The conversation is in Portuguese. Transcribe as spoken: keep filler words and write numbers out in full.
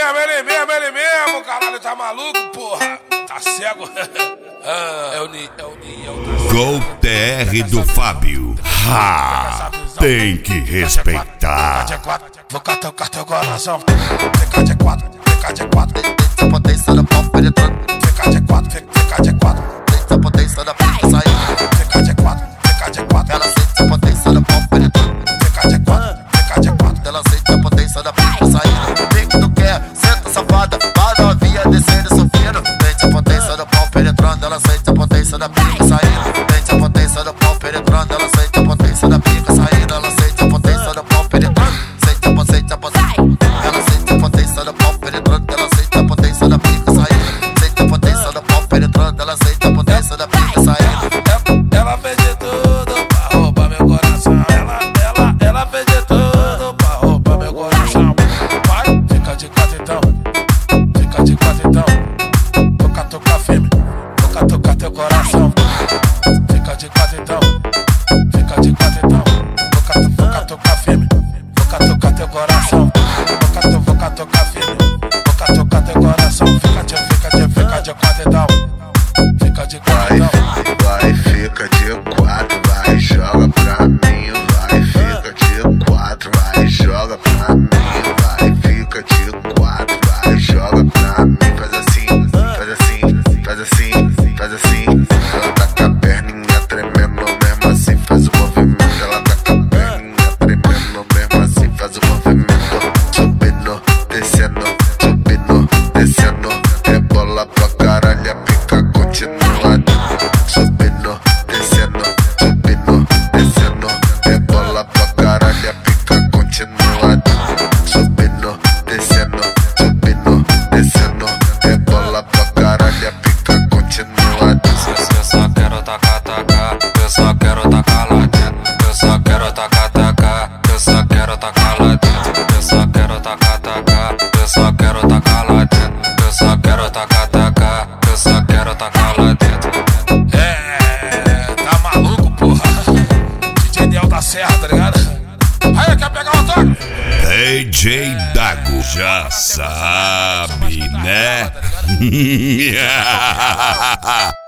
mesmo, ele mesmo, ele mesmo, caralho, tá maluco, porra? Tá cego? ah, é o Ni, é o Ni, é o Ni. Gol T R do Fábio. Ha! Tem que respeitar. Vou catar o cartão coração. T K de quatro, T K de quatro. Tem potência da pau penetrando. T K de quatro, T K de quatro. Tem potência da pica saindo. T K de quatro, T K de quatro. Ela sente a potência da pau penetrando. T K de quatro, T K de quatro. Ela sente a potência da pica saindo. Vem que tu quer, senta safada, para novinha descendo e subindo. Sente a potência da pau penetrando. Ela sente a potência da pica saindo. Sente a potência da pau penetrando. Ela sente a potência da pica saindo. Ela sente a potência da pau penetrando. Sente a potência, a potência. Ela sente a potência da pau penetrando. Ela sente a potência da pica saindo. Sente a potência da pau penetrando. Ela sente a potência da pica saindo. Ela fez de tudo pra roubar meu coração. Ela, ela, ela fez de tudo pra roubar meu coração. Vai, fica de quatro então. Fica de quatro então. Toca, toca firme. Toca, toca teu coração. Fica de quatro então. Fica de quatro então. Toca, toca, toca firme. Toca, toca teu coração. Toca, toca, toca firme. Toca, toca teu coração. Fica de, fica de, fica de quatro então. Fica de quatro então. Vai, fica de quatro, vai, joga pra mim. Vai, fica de quatro, vai, joga pra mim. Vai, fica de quatro, vai, joga pra mim. Faz assim, faz assim, faz assim, faz assim. Ela tá com a perninha tremendo, mesmo assim faz o movimento. Ela tá com a perninha tremendo, mesmo assim faz o movimento. Subindo, descendo, subindo, descendo. É bola pra caralho, a pica continua. Subindo, descendo, subindo, descendo. É bola pra caralho, a pica continua. Subindo, descendo, subindo, descendo. É bola pra caralho, a pica continua. Eu só quero tacar, tacar. Eu só quero tacar lá dentro. Eu só quero tacar, tacar. Eu só quero tacar lá dentro. Eu só quero tacar, tacar. Eu só quero tacar lá dentro. Eu só quero tacar, tacar. Eu só quero tacar lá dentro. É, tá maluco, porra? D J Del da Serra, tá ligado? Aí, quer pegar o toque? D J Dago já sabe, né?